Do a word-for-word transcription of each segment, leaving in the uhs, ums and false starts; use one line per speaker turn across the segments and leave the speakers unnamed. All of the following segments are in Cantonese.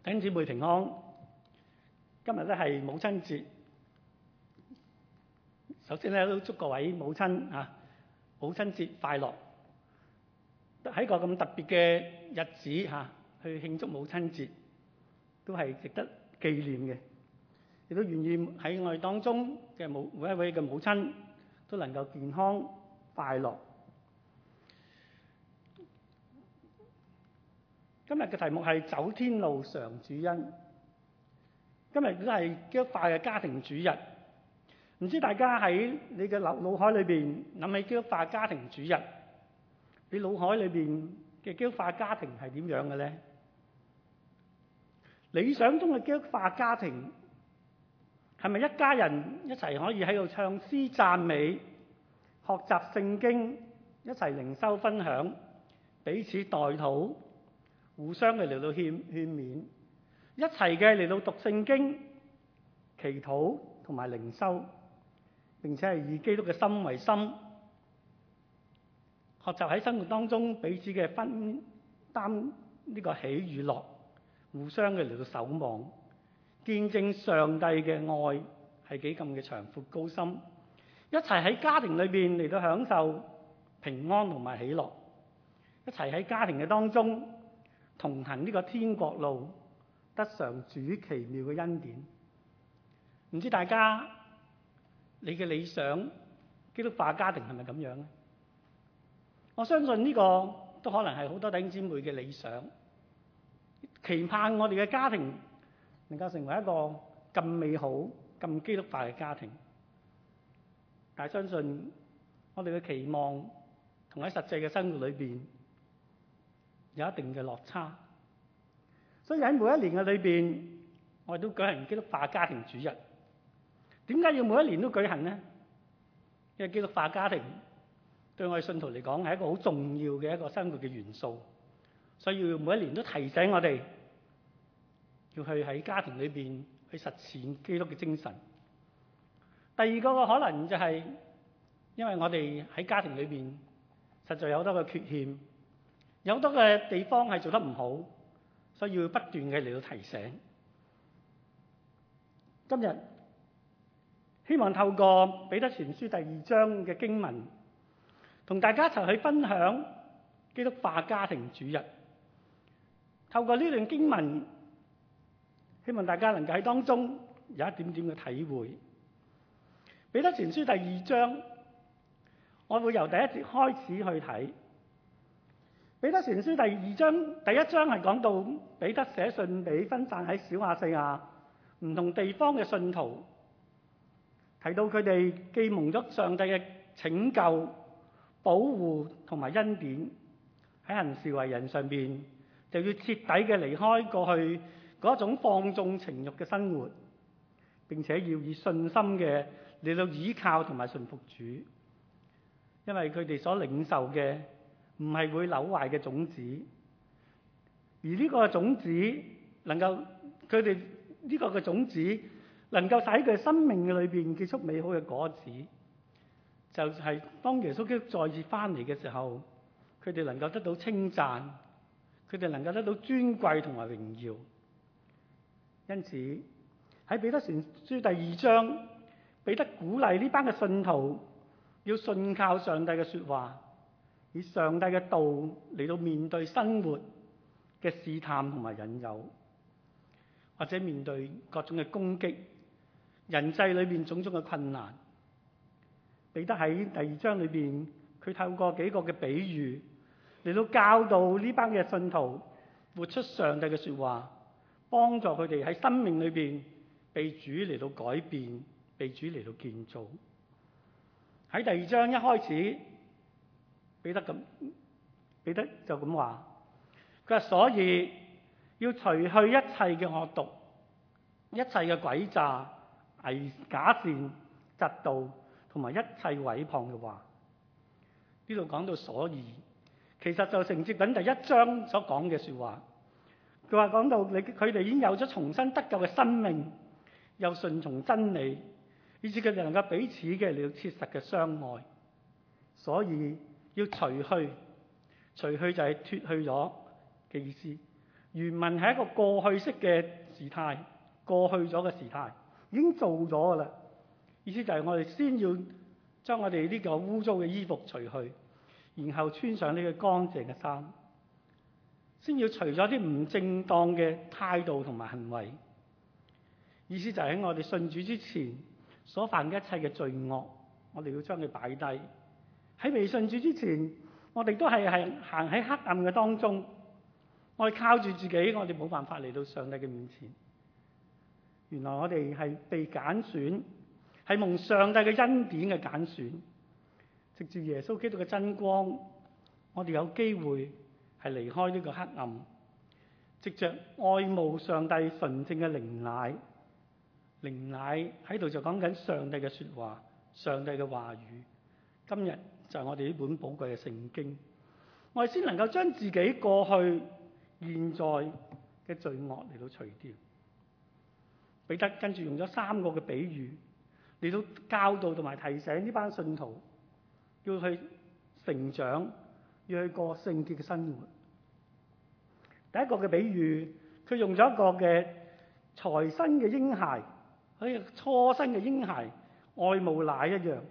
弟兄姊妹平安，今日咧係母親節。首先咧都祝各位母親啊，母親節快樂！喺個咁特別嘅日子嚇、啊，去慶祝母親節，都係值得紀念嘅。亦都願意喺我哋當中嘅母每一位嘅母親都能夠健康快樂。今日嘅題目係走天路常主恩。今日都係基督化嘅家庭主日。唔知大家喺你嘅腦腦海裏邊諗起基督化家庭主日，你腦海裏邊嘅基督化家庭係點樣嘅咧？理想中嘅基督化家庭係咪一家人一齊可以喺度唱詩讚美、學習聖經、一齊靈修分享、彼此代禱、互相嘅嚟到勸勸勉，一齊嘅嚟到讀聖經、祈禱同埋靈修，並且係以基督嘅心為心，學習喺生活當中彼此嘅分擔呢個喜與樂，互相嘅嚟到守望，見證上帝嘅愛係幾咁嘅長闊高深，一齊喺家庭裏邊嚟到享受平安同埋喜樂，一齊喺家庭嘅當中同行呢個天國路，得上主奇妙嘅恩典。唔知大家你嘅理想基督化家庭係咪咁樣咧？我相信呢個都可能係好多弟兄姊妹嘅理想，期盼我哋嘅家庭能夠成為一個咁美好、咁基督化嘅家庭。但係相信我哋嘅期望同喺實際嘅生活裏邊有一定嘅落差，所以喺每一年嘅裏邊，我哋都舉行基督化家庭主日。點解要每一年都舉行呢？因為基督化家庭對我哋信徒嚟講係一個好重要嘅一個生活嘅元素，所以要每一年都提醒我哋要去喺家庭裏邊去實踐基督嘅精神。第二個嘅可能就係因為我哋喺家庭裏邊實在有好多嘅缺陷，有好多嘅地方係做得唔好，所以要不斷嘅嚟到提醒。今日希望透過彼得前書第二章嘅經文，同大家一齊去分享基督化家庭主日。透過呢段經文，希望大家能夠喺當中有一點點嘅體會。彼得前書第二章，我會由第一節開始去睇。彼得前書第二章第一章係講到彼得寫信俾分散喺小亞細亞唔同地方嘅信徒，提到佢哋既蒙咗上帝嘅拯救、保護同埋恩典，喺行事為人上邊就要徹底嘅離開過去嗰種放縱情慾嘅生活，並且要以信心嘅嚟到倚靠同埋順服主，因為佢哋所領受嘅唔係會朽壞嘅種子，而呢個種子能夠佢哋呢個嘅種子能夠使佢生命嘅裏邊結出美好嘅果子，就係、是、當耶穌基督再次翻嚟嘅時候，佢哋能夠得到稱讚，佢哋能夠得到尊貴同埋榮耀。因此喺彼得前書第二章，彼得鼓勵呢班嘅信徒要信靠上帝嘅說話，以上帝嘅道嚟到面對生活嘅試探同埋引誘，或者面對各種嘅攻擊，人際裏邊種種嘅困難。彼得喺第二章裏邊，佢透過幾個嘅比喻嚟到教導呢班嘅信徒活出上帝嘅說話，幫助佢哋喺生命裏邊被主嚟到改變，被主嚟到建造。喺第二章一開始，彼得咁，彼得就咁話，佢話所以要除去一切嘅惡毒、一切嘅詭詐、偽假善、嫉妒同埋一切毀謗嘅話。呢度講到所以，其實就承接緊第一章所講嘅說話。佢話講到你佢哋已經有咗重新得救嘅生命，又順從真理，以致佢哋能夠彼此嘅嚟到切實嘅相愛。所以要除去，除去就係脫去咗嘅意思。 原文係一個過去式嘅時態，過去咗嘅時態已經做咗㗎啦。意思就係我哋先要將我哋呢個污糟嘅衣服除去，然後穿上呢個乾淨嘅衫，先要除咗啲唔正當嘅態度同埋行為。意思就係喺我哋信主之前所犯嘅一切嘅罪惡，我哋要將佢擺低。喺未信主之前，我哋都係係行喺黑暗嘅當中，我哋靠住自己，我哋冇辦法嚟到上帝嘅面前。原來我哋係被揀選，係蒙上帝嘅恩典嘅揀選，藉住耶穌基督嘅真光，我哋有機會係離開呢個黑暗，藉着愛慕上帝純正嘅靈奶。靈奶喺度就講緊上帝嘅說話，上帝嘅話語。今日就係我哋呢本寶貴嘅聖經，我哋先能夠將自己過去、現在嘅罪惡嚟到除掉。彼得跟住用咗三個嘅比喻嚟到教導同埋提醒呢班信徒要去成長，要去過聖潔嘅生活。第一個嘅比喻，佢用咗一個嘅才生嘅嬰孩，好似初生嘅嬰孩愛慕奶一樣。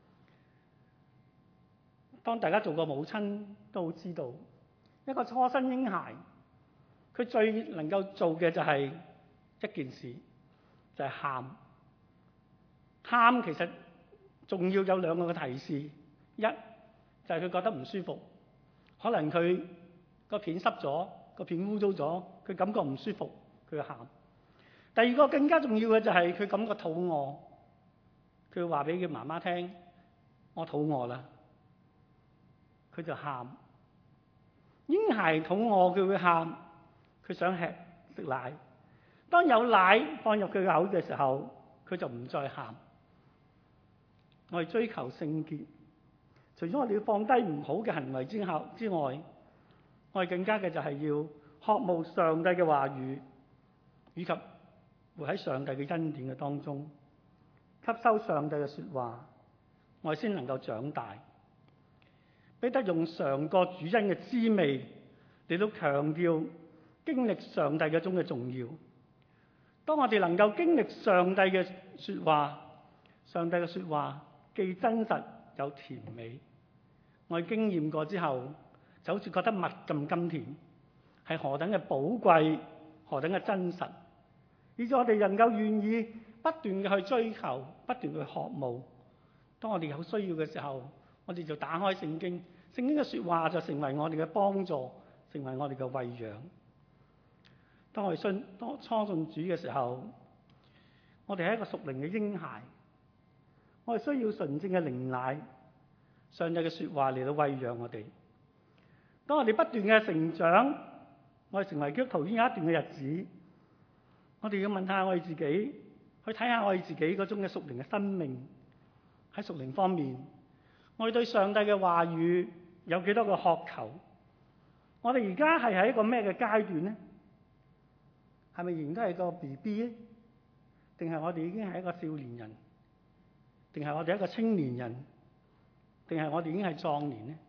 當大家做過母親都好知道，一個初生嬰孩佢最能夠做嘅就係一件事，就係喊。喊其實仲要有兩個嘅提示，一就係佢覺得唔舒服，可能佢個片濕咗，個片污糟咗，佢感覺唔舒服，佢喊。第二個更加重要嘅就係佢感覺肚餓，佢話俾佢媽媽聽：我肚餓啦。佢就喊。嬰孩肚餓佢會喊，佢想吃食奶。當有奶放入佢口嘅時候，佢就唔再喊。我哋追求聖潔，除咗我哋要放低唔好嘅行為之後之外，我哋更加嘅就係要渴慕上帝嘅話語，以及活喺上帝嘅恩典嘅當中，吸收上帝嘅說話，我哋先能夠長大。彼得用嘗過主恩嘅滋味嚟到強調經歷上帝嗰種嘅重要。當我哋能夠經歷上帝嘅說話，上帝嘅說話既真實又甜美，我哋經驗過之後，就好似覺得蜜咁甘甜，係何等嘅寶貴，何等嘅真實，以致我哋能夠願意不斷嘅去追求，不斷去渴慕。當我哋有需要嘅時候，我哋就打開聖經，聖經嘅說話就成為我哋嘅幫助，成為我哋嘅餵養。當我哋信當初信主嘅時候，我哋係一個屬靈嘅嬰孩，我哋需要純正嘅靈奶，上帝嘅說話嚟到餵養我哋。當我哋不斷嘅成長，我哋成為基督徒已經有一段嘅日子，我哋要問下我哋自己，去睇下我哋自己嗰種嘅屬靈嘅生命。喺屬靈方面，我哋對上帝嘅話語有幾多個渴求？我哋而家係喺一個咩嘅階段呢？係咪仍然都係個 B B 咧？定係我哋已經係一個少年人？定係我哋一個青年人？定係我哋已經係壯年呢？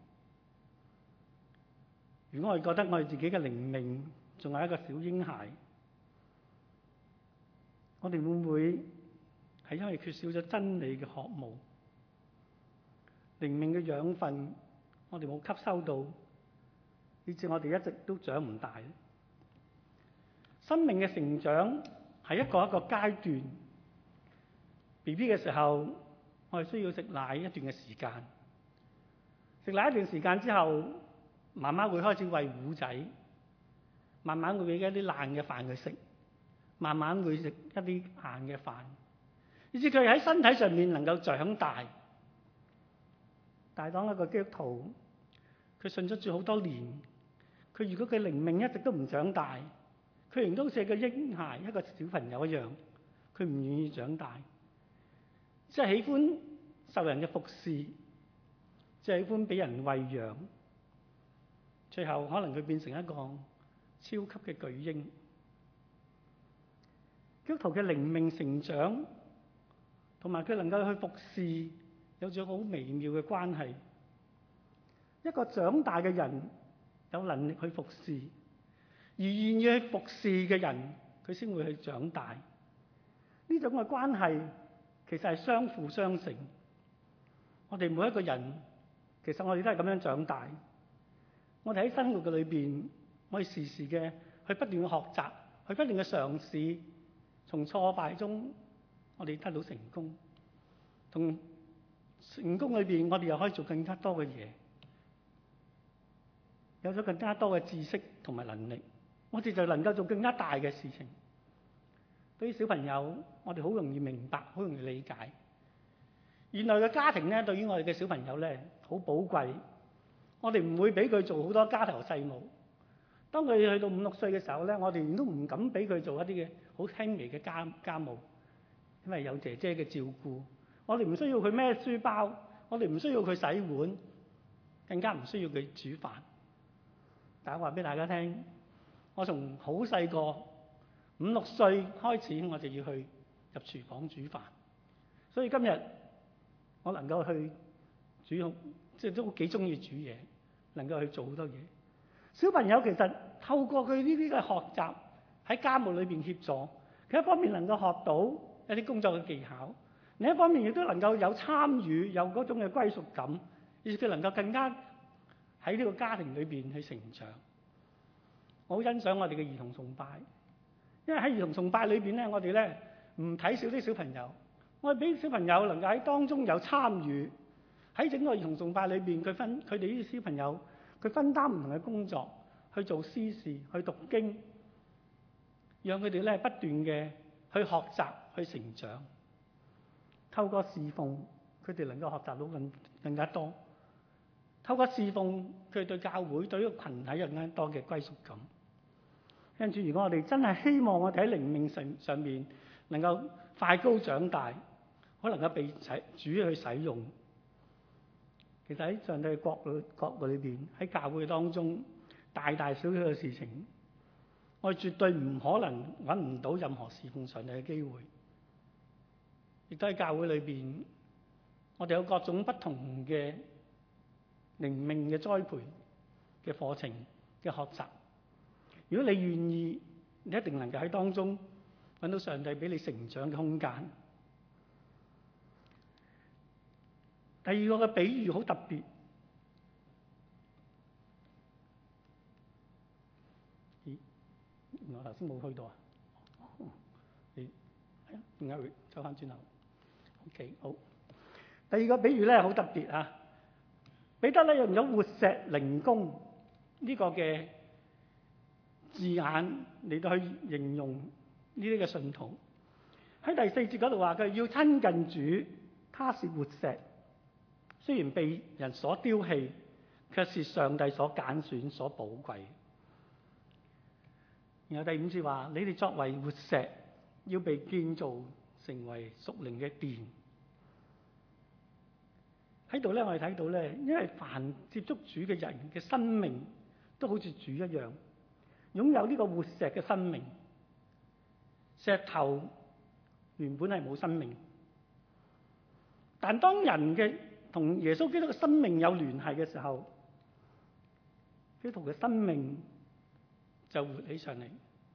如果我哋覺得我哋自己嘅靈命仲係一個小嬰孩，我哋會唔會係因為缺少咗真理嘅渴慕？靈命嘅養分我哋冇吸收到，以致我哋一直都長唔大。生命嘅成長係一個一個階段。B B 嘅時候，我哋需要食奶一段嘅時間。食奶一段時間之後，媽媽會開始餵糊仔，慢慢會俾一啲爛嘅飯佢食，慢慢會食一啲硬嘅飯，以致佢喺身體上面能夠長大。但係當一個基督徒，佢信咗主好多年，佢如果佢靈命一直都唔長大，佢仍然都好似一個嬰孩、一個小朋友一樣，佢唔願意長大，即係喜歡受人嘅服侍，即係喜歡俾人餵養，最後可能佢變成一個超級嘅巨嬰。基督徒嘅靈命成長，同埋佢能夠去服侍，有咗好微妙嘅關係。一個長大嘅人有能力去服侍， 而願意去服侍嘅人，佢先會去長大。呢種嘅關係其實係相輔相成。我哋每一個人，其實我哋都係咁樣長大。我哋喺生活嘅裏邊，我哋時時嘅去不斷嘅學習，去不斷嘅嘗試，從挫敗中我哋得到成功。同成功裏邊，我哋又可以做更加多嘅嘢，有咗更加多嘅知識同埋能力，我哋就能夠做更加大嘅事情。對於小朋友，我哋好容易明白，好容易理解。原來嘅家庭咧，對於我哋嘅小朋友咧，好寶貴。我哋唔會俾佢做好多家頭細務。當佢去到五六歲嘅時候咧，我哋亦都唔敢俾佢做一啲嘅好輕微嘅家家務，因為有姐姐嘅照顧。我哋唔需要佢孭書包，我哋唔需要佢洗碗，更加唔需要佢煮飯。但係話俾大家聽，我從好細個五六歲開始，我就要去入廚房煮飯。所以今日我能夠去煮，即係都幾中意煮嘢，能夠去做好多嘢。小朋友其實透過佢呢啲嘅學習，喺家務裏邊協助，佢一方面能夠學到一啲工作嘅技巧，另一方面亦都能夠有參與，有嗰種嘅歸屬感，而佢能夠更加喺呢個家庭裏邊去成長。我好欣賞我哋嘅兒童崇拜，因為喺兒童崇拜裏邊咧，我哋咧唔睇少啲小朋友，我哋俾小朋友能夠喺當中有參與，喺整個兒童崇拜裏邊，佢分佢哋呢啲小朋友，佢分擔唔同嘅工作，去做私事，去讀經，讓佢哋咧不斷嘅去學習，去成長。透過侍奉，佢哋能夠學習到更更加多。透過侍奉，佢哋對教會、對呢個群體有更加多嘅歸屬感。跟住，如果我哋真係希望我哋喺靈命上上面能夠快高長大，可能夠被使主去使用。其實喺上帝嘅國裏國裏邊，喺教會當中，大大小小嘅事情，我哋絕對唔可能揾唔到任何侍奉上帝嘅機會。亦都喺教會裏邊，我哋有各種不同嘅靈命嘅栽培嘅課程嘅學習。如果你願意，你一定能夠喺當中揾到上帝俾你成長嘅空間。第二個嘅比喻好特別。咦？我頭先冇去到啊？你點解會走翻轉頭 ？OK， 好。第二個比喻咧好特別啊！彼得咧用咗活石靈宮呢個嘅字眼嚟到去形容呢啲嘅信徒。喺第四節嗰度話佢要親近主，他是活石，雖然被人所丟棄，卻是上帝所揀選、所寶貴。然後第五節話：你哋作為活石，要被建造成為屬靈嘅殿。喺度咧，我哋睇到咧，因為凡接觸主嘅人嘅生命都好似主一樣，擁有呢個活石嘅生命。石頭原本係冇生命，但當人嘅同耶穌基督嘅生命有聯繫嘅時候，基督嘅生命就活起上嚟。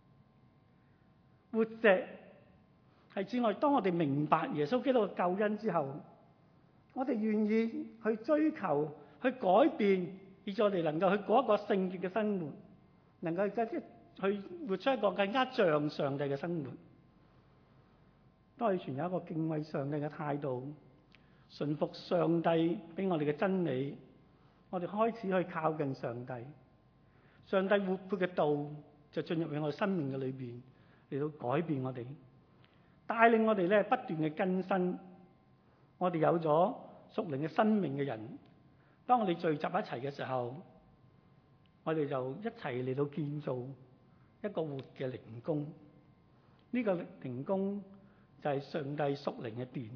活石係指我哋當我哋明白耶穌基督嘅救恩之後，我哋願意去追求、去改變，以致我哋能夠去過一個聖潔嘅生活，能夠即係去活出一個更加像上帝嘅生活。當我哋存有一個敬畏上帝嘅態度，順服上帝俾我哋嘅真理，我哋開始去靠近上帝。上帝活潑嘅道就進入喺我哋生命嘅裏邊，嚟到改變我哋，帶領我哋咧不斷嘅更新。我哋有咗屬靈嘅生命嘅人，當我哋聚集一齊嘅時候，我哋就一齊嚟到建造一個活嘅靈宮。呢個靈宮就係上帝屬靈嘅殿，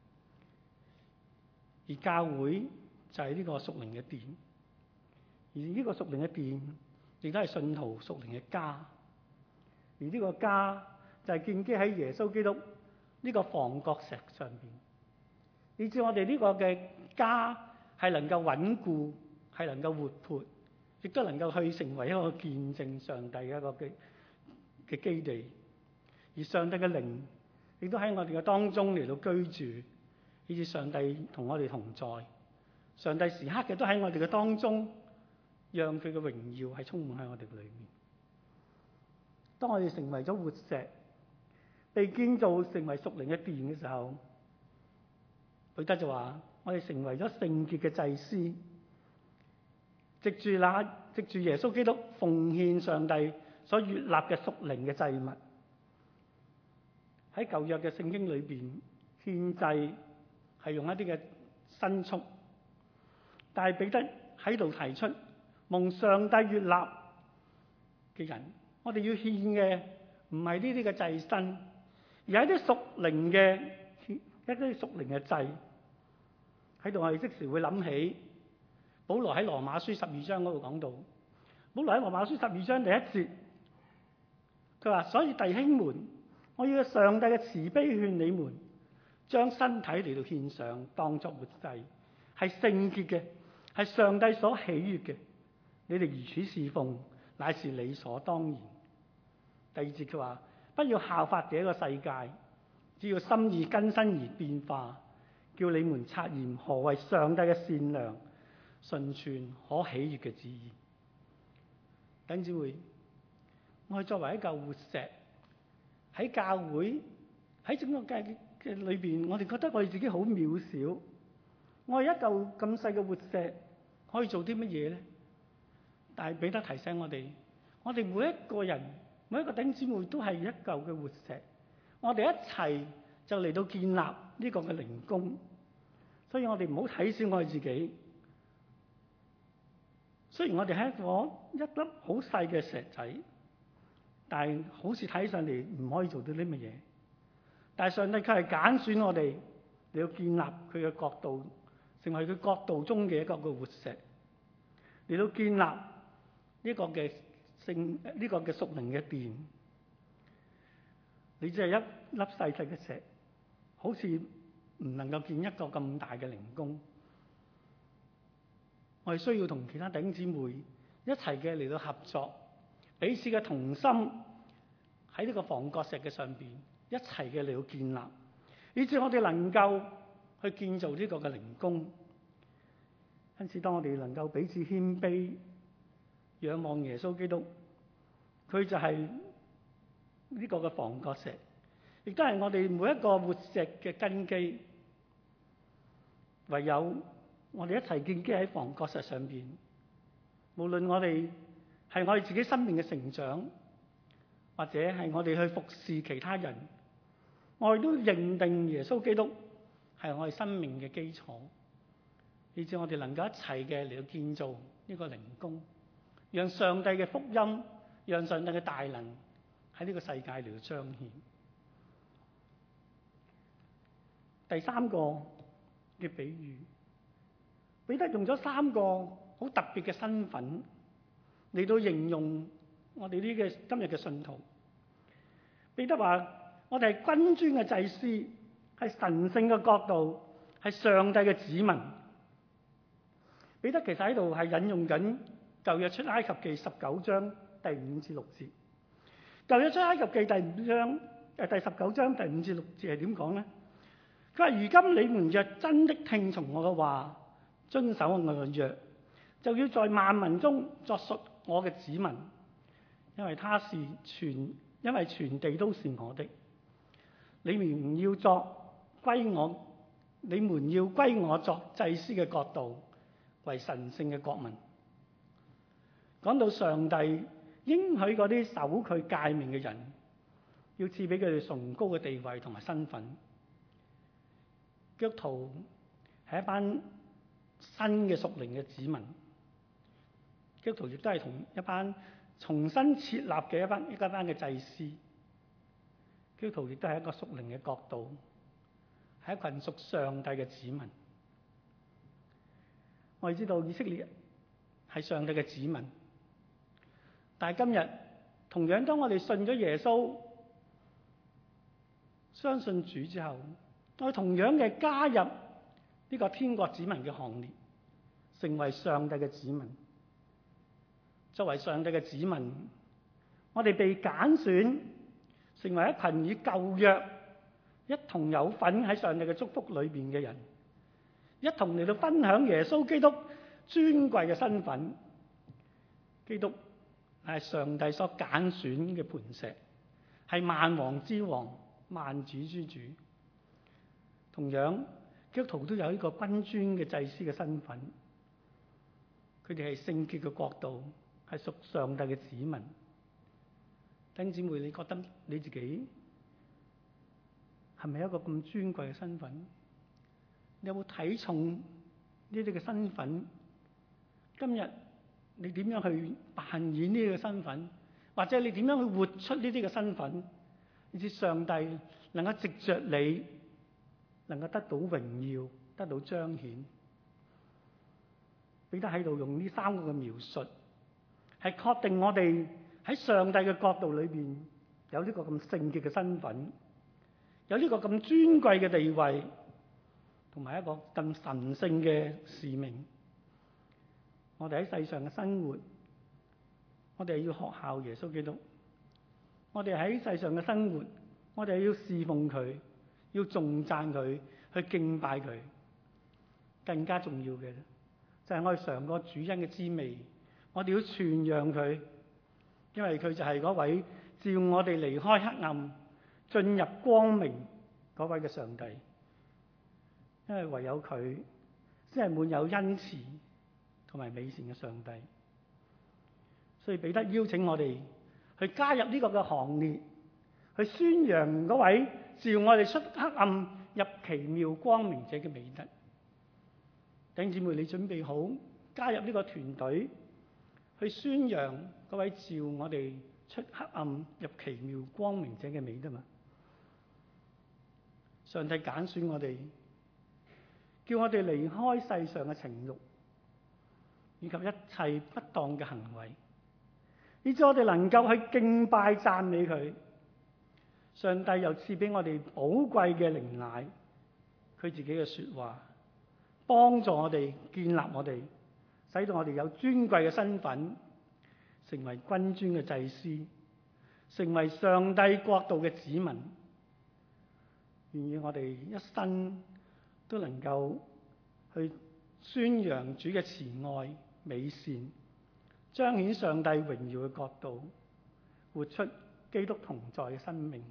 而教會就係呢個屬靈嘅殿，而呢個屬靈嘅殿亦都係信徒屬靈嘅家。而呢個家就係建基喺耶穌基督呢個房角石上邊，以致我哋呢個嘅家係能夠穩固，係能夠活潑， 亦都能夠去成為一個見證上帝嘅一個嘅嘅基地。而上帝嘅靈亦都喺我哋嘅當中嚟到居住，以致上帝同我哋同在。上帝時刻嘅都喺我哋嘅當中，讓佢嘅榮耀係充滿喺我哋嘅裏面。當我哋成為咗活石，被建造成為屬靈嘅殿嘅時候，彼得就話：我哋成為咗聖潔嘅祭司，藉住那藉住耶穌基督奉獻上帝所悅納嘅屬靈嘅祭物。喺舊約嘅聖經裏邊，獻祭係用一啲嘅牲畜，但係彼得喺度提出，蒙上帝悅納嘅人，我哋要獻嘅唔係呢啲嘅祭牲，而係一啲屬靈嘅一啲屬靈嘅祭。喺度我哋即時會諗起保羅喺羅馬書十二章嗰度講到，保羅喺羅馬書十二章第一節，佢話：所以弟兄們，我要上帝嘅慈悲勸你們，將身體嚟到獻上，當作活祭，係聖潔嘅，係上帝所喜悅嘅。你哋如此侍奉，乃是理所當然。第二節佢話：不要效法這個世界，只要心意更新而變化，叫你們察驗何為上帝嘅善良、純全、可喜悅嘅旨意。弟兄姊妹，我哋作為一嚿活石，喺教會，喺整個界嘅裏邊，我哋覺得我哋自己好渺小。我係一嚿咁細嘅活石，可以做啲乜嘢咧？但係彼得提醒我哋，我哋每一個人，每一個弟兄姊妹都係一嚿嘅活石，我哋一齊就嚟到建立呢個嘅靈宮。所以我哋唔好睇小我哋自己。雖然我哋係一個一粒好細嘅石仔，但係好似睇上嚟唔可以做到啲乜嘢。但係上帝佢係揀選我哋嚟到建立佢嘅國度，成為佢國度中嘅一個嘅活石，嚟到建立呢個嘅聖呢個嘅屬靈嘅殿。你只係一粒細細嘅石，好似唔能夠建一個咁大嘅靈宮。我哋需要同其他弟兄姊妹一齊嘅嚟到合作，彼此嘅同心喺呢個房角石嘅上邊一齊嘅嚟到建立，以致我哋能夠去建造呢個嘅靈宮。因此，當我哋能夠彼此謙卑，仰望耶穌基督，佢就係呢個嘅房角石，亦都係我哋每一個活石嘅根基。唯有我哋一齊建基喺房角石上邊，無論我哋係我哋自己生命嘅成長，或者係我哋去服侍其他人，我哋都認定耶穌基督係我哋生命嘅基礎，以致我哋能夠一齊嘅嚟到建造呢個靈宮，讓上帝嘅福音，讓上帝嘅大能喺呢個世界嚟到彰顯。第三個嘅比喻，彼得用咗三個好特別嘅身份嚟到形容我哋呢個今日嘅信徒。彼得話：我哋係君尊嘅祭司，係神聖嘅國度，係上帝嘅子民。彼得其實喺度係引用緊舊約出埃及記十九章第五至六節。舊約出埃及記第五章誒第十九章第五至六節係點講咧？佢話：如今你們若真的聽從我嘅話，遵守我嘅約，就要在萬民中作屬我嘅子民，因為他是全，因為全地都是我的。你們要作歸我，你們要歸我作祭司嘅國度，為神聖嘅國民。講到上帝應許嗰啲守佢誡命嘅人，要賜俾佢哋崇高嘅地位同埋身份。基督徒係一班新嘅屬靈嘅子民，基督徒亦都係同一班重新設立嘅一班一班嘅祭司。基督徒亦都係一個屬靈嘅國度，係一群屬上帝嘅子民。我哋知道以色列係上帝嘅子民，但係今日同樣當我哋信咗耶穌、相信主之後，我哋同樣嘅加入呢個天國子民嘅行列，成為上帝嘅子民。 作為上帝嘅子民，我哋被揀選成為一群以舊約一同有份喺上帝嘅祝福裏邊嘅人，一同嚟到分享耶穌基督尊貴嘅身份。基督係上帝所揀選嘅磐石，係萬王之王、萬主之主。同樣，基督徒都有呢個君尊嘅祭司嘅身份，佢哋係聖潔嘅國度，係屬上帝嘅子民。弟兄姊妹，你覺得你自己係咪一個咁尊貴嘅身份？你有冇睇重呢啲嘅身份？今日你點樣去扮演呢個身份，或者你點樣去活出呢啲嘅身份，以至上帝能夠藉着你，能夠得到榮耀，得到彰顯。彼得喺度用呢三個嘅描述，係確定我哋喺上帝嘅國度裏邊有呢個咁聖潔嘅身份，有呢個咁尊貴嘅地位，同埋一個咁神聖嘅使命。我哋喺世上嘅生活，我哋要學效耶穌基督。我哋喺世上嘅生活，我哋要侍奉佢，要頌讚佢，去敬拜佢。更加重要嘅就係我哋嘗過主恩嘅滋味，我哋要傳揚佢，因為佢就係嗰位召我哋離開黑暗進入光明嗰位嘅上帝。因為唯有佢先係滿有恩慈同埋美善嘅上帝。所以彼得邀請我哋去加入呢個嘅行列，去宣揚嗰位召我哋出黑暗入奇妙光明者嘅美德。弟兄姊妹，你準備好加入呢個團隊，去宣揚嗰位召我哋出黑暗入奇妙光明者嘅美德嘛？上帝揀選我哋，叫我哋離開世上嘅情慾，以及一切不當嘅行為，以致我哋能夠去敬拜讚美佢。上帝又賜俾我哋寶貴嘅靈奶，佢自己嘅說話，幫助我哋，建立我哋，使到我哋有尊貴嘅身份，成為君尊嘅祭司，成為上帝國度嘅子民。願意我哋一生都能夠去宣揚主嘅慈愛美善，彰顯上帝榮耀嘅國度，活出基督同在嘅生命。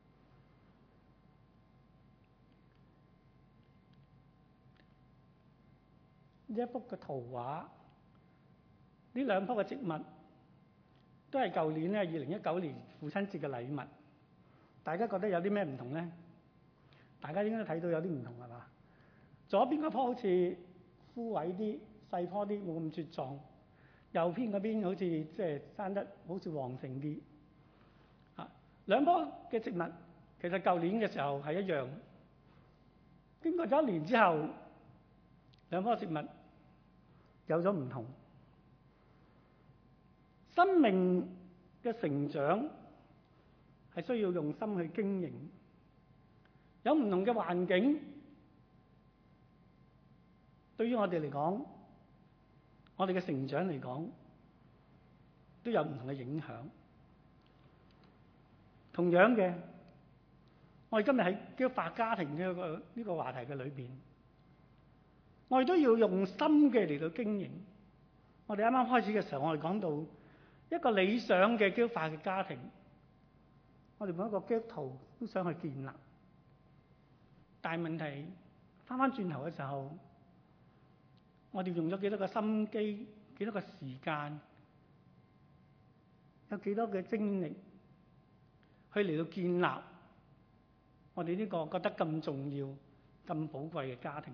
呢一幅嘅圖畫，呢兩棵嘅植物，都係舊年咧二零一九年父親節嘅禮物。大家覺得有啲咩唔同咧？大家應該睇到有啲唔同係嘛？左邊嗰棵好似枯萎啲、細棵啲，冇咁茁壯；右邊嗰邊好似即係生得好似旺盛啲。啊，兩棵嘅植物其實舊年嘅時候係一樣，經過咗一年之後，兩棵植物有咗唔同。生命嘅成長係需要用心去經營，有唔同嘅環境，對於我哋嚟講，我哋嘅成長嚟講，都有唔同嘅影響。同樣嘅，我哋今日喺基督化家庭嘅個呢個話題嘅裏邊，我哋都要用心嘅嚟到經營。我哋啱啱開始嘅時候，我哋講到一個理想嘅基督化嘅家庭，我哋每一個基督徒都想去建立。但係問題翻翻轉頭嘅時候，我哋用咗幾多個心機、幾多個時間、有幾多嘅精力去嚟到建立我哋呢個覺得咁重要、咁寶貴嘅家庭。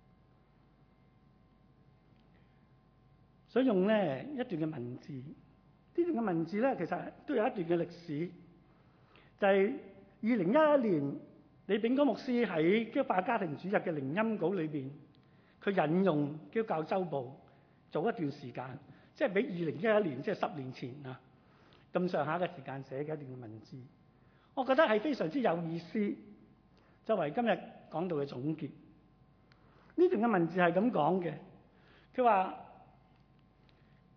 所以用咧一段嘅文字，呢段嘅文字咧其實都有一段嘅歷史，就係二零一一年李炳光牧師喺基督化家庭主日嘅靈音稿裏邊，佢引用基督教週報做一段時間，即係比二零一一年即係十年前啊咁上下嘅時間寫嘅一段嘅文字，我覺得係非常之有意思，作為今日講道嘅總結。呢段嘅文字係咁講嘅，佢話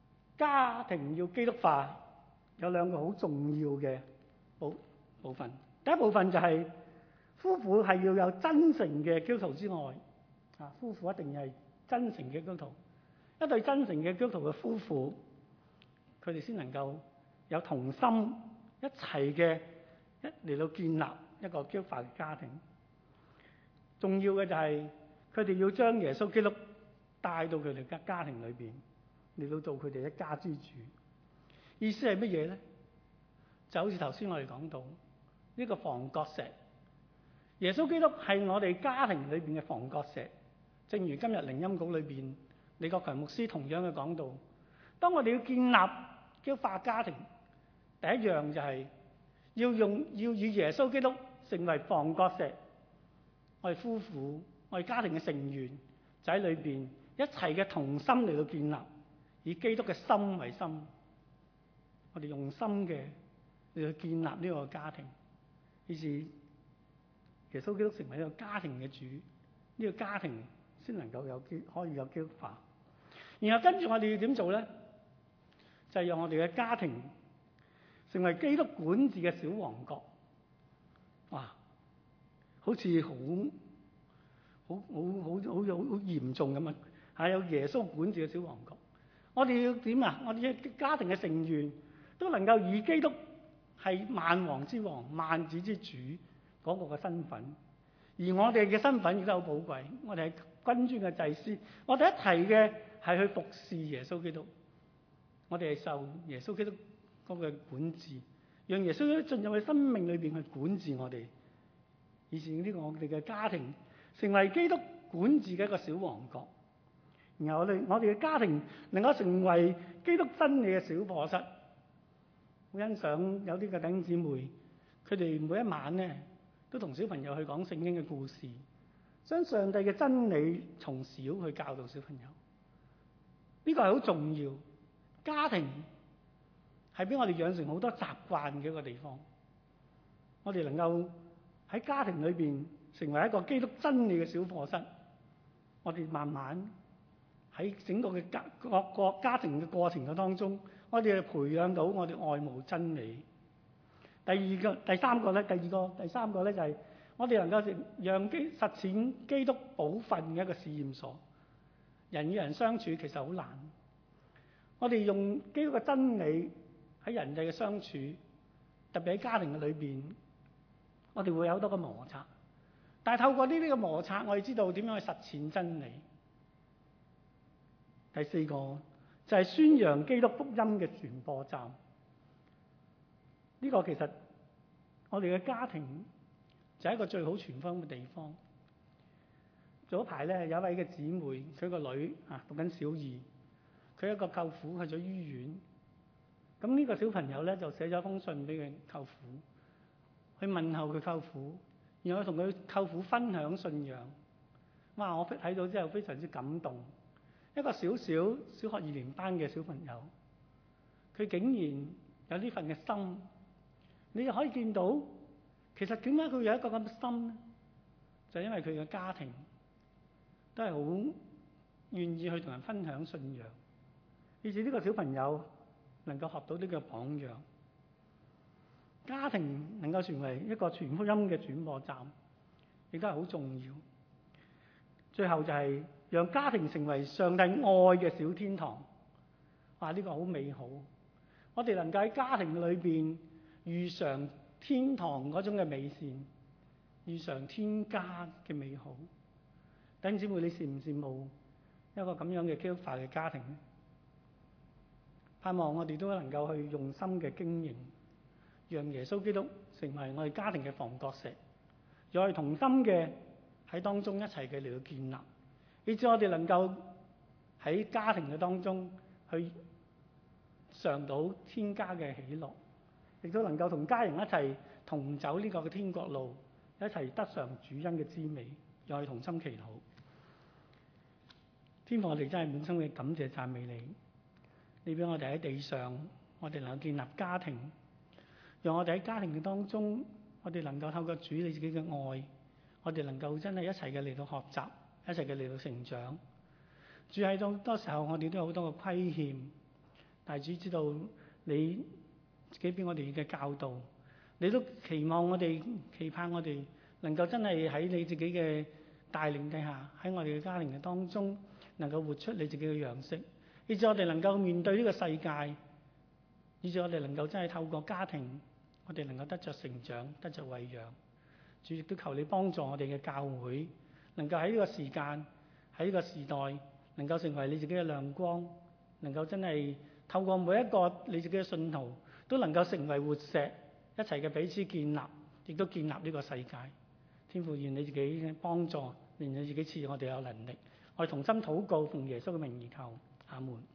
家庭要基督化，有兩個好重要嘅部部分。第一部分就係夫婦係要有真誠嘅基督徒之愛啊，夫婦一定係真誠嘅基督徒。一對真誠嘅基督徒嘅夫婦，佢哋先能夠有同心一齊嘅一嚟到建立一個基督化嘅家庭。重要嘅就係佢哋要將耶穌基督帶到佢哋嘅家庭裏邊，嚟到做佢哋一家之主。意思係乜嘢咧？就好似頭先我哋講到呢個房角石，耶穌基督係我哋家庭裏邊嘅房角石。正如今日靈音稿裏邊李國強牧師同樣嘅講到，當我哋要建立基督化家庭，第一樣就係要用要以耶穌基督成為房角石，我哋夫婦、我哋家庭嘅成員就喺裏邊一齊嘅同心嚟到建立，以基督嘅心為心，我哋用心嘅嚟到建立呢個家庭，於是耶穌基督成為一個家庭嘅主，呢個家庭先能夠有基可以有基督化。然後跟住我哋要點做咧？就係讓我哋嘅家庭成為基督管治嘅小王國。哇！好似好好好好好好好嚴重咁啊！係有耶穌管治嘅小王國。我哋要點啊？我哋嘅家庭嘅成員都能夠以基督係萬王之王、萬子之主嗰個嘅身份，而我哋嘅身份亦都好寶貴。我哋係君尊嘅祭司，我哋一齊嘅係去服侍耶穌基督。我哋係受耶穌基督嗰個管治，讓耶穌基督進入去生命裏邊去管治我哋。以至呢個我哋嘅家庭成為基督管治嘅一個小王國，然後我哋我哋嘅家庭能夠成為基督真理嘅小課室。好欣賞有啲嘅弟兄姊妹，佢哋每一晚咧都同小朋友去講聖經嘅故事，將上帝嘅真理從小去教導小朋友。呢個係好重要，家庭係俾我哋養成好多習慣嘅一個地方。我哋能夠喺家庭裏邊成為一個基督真理嘅小課室，我哋慢慢喺整個嘅家各個家庭嘅過程嘅當中，我哋係培養到我哋愛慕真理。第二個、第三個咧，第二個、第三個咧就係我哋能夠讓基實踐基督寶訓嘅一個試驗所。人與人相處其實好難，我哋用基督嘅真理喺人際嘅相處，特別喺家庭嘅裏邊，我哋會有好多嘅摩擦，但係透過呢啲嘅摩擦，我哋知道點樣去實踐真理。第四個就係宣揚基督福音嘅傳播站。呢個其實我哋嘅家庭就係一個最好傳福音嘅地方。早一排咧，有一位嘅姊妹，佢個女啊讀緊小二，佢一個舅父去咗醫院，咁呢個小朋友咧就寫咗封信俾佢舅父，去問候佢舅父，然後同佢舅父分享信仰。哇！我睇到之後非常之感動。一個小小小學二年班嘅小朋友，佢竟然有呢份嘅心。你就可以見到，其實點解佢有一個咁嘅心咧？就係因為佢嘅家庭都係好願意去同人分享信仰，以至呢個小朋友能夠學到呢個榜樣。家庭能夠成為一個傳福音嘅傳播站，亦都係好重要。最後就係讓家庭成為上帝愛嘅小天堂。哇！呢個好美好。我哋能夠喺家庭裏邊遇上天堂嗰種嘅美善，遇上天家嘅美好。弟兄姊妹，你羨唔羨慕一個咁樣嘅基督化嘅家庭呢？盼望我哋都能夠去用心嘅經營，讓耶穌基督成為我哋家庭嘅房角石，又係同心嘅喺當中一齊嘅嚟到建立，以致我哋能夠喺家庭嘅當中去嘗到天家嘅喜樂，亦都能夠同家人一齊同走呢個嘅天國路，一齊得嘗主恩嘅滋味，又係同心祈禱。天父，我哋真係滿心嘅感謝讚美你，你俾我哋喺地上，我哋能夠建立家庭，讓我哋喺家庭嘅當中，我哋能夠透過主你自己嘅愛，我哋能夠真係一齊嘅嚟到學習，一齊嘅嚟到成長。主喺當多時候，我哋都有好多嘅虧欠， 但係主知道你自己俾我哋嘅教導，你都期望我哋，期盼我哋能夠真係喺你自己嘅帶領底下，喺我哋嘅家庭嘅當中，能夠活出你自己嘅樣式，以至我哋能夠面對呢個世界，以至我哋能夠真係透過家庭，我哋能夠得着成長，得着餵養。主亦都求你幫助我哋嘅教會，能夠喺呢個時間，喺呢個時代，能夠成為你自己嘅亮光，能夠真係透過每一個你自己嘅信徒，都能夠成為活石，一齊嘅彼此建立，亦都建立呢個世界。天父，願你自己嘅幫助，願你自己賜我哋有能力，我哋同心禱告，奉耶穌嘅名而求，阿門。